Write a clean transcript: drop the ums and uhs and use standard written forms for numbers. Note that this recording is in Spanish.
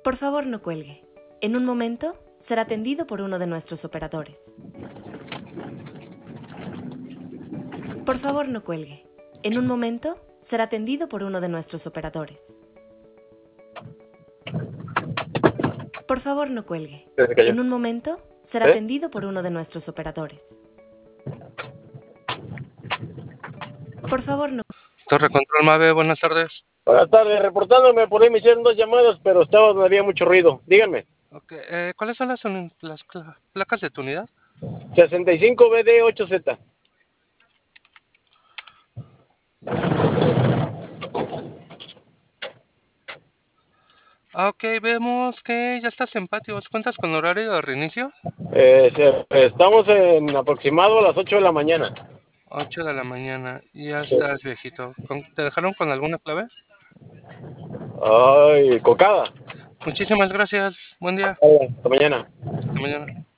Por favor, no cuelgue. En un momento, será atendido por uno de nuestros operadores. Por favor, no cuelgue. En un momento, será atendido por uno de nuestros operadores. Por favor, no cuelgue. Se cayó. En un momento, será atendido por uno de nuestros operadores. Por favor, no. Torre Control Mave, buenas tardes. Buenas tardes, reportándome, por ahí me hicieron 2 llamadas, pero estaba donde había mucho ruido. Díganme. Okay. ¿Cuáles son las placas de tu unidad? 65BD8Z. Ok, vemos que ya estás en patios. ¿Cuentas con horario de reinicio? Estamos en aproximado a las 8 de la mañana. 8 de la mañana. Ya estás, viejito. ¿Te dejaron con alguna clave? Ay, cocada. Muchísimas gracias. Buen día. Hasta mañana. Hasta mañana.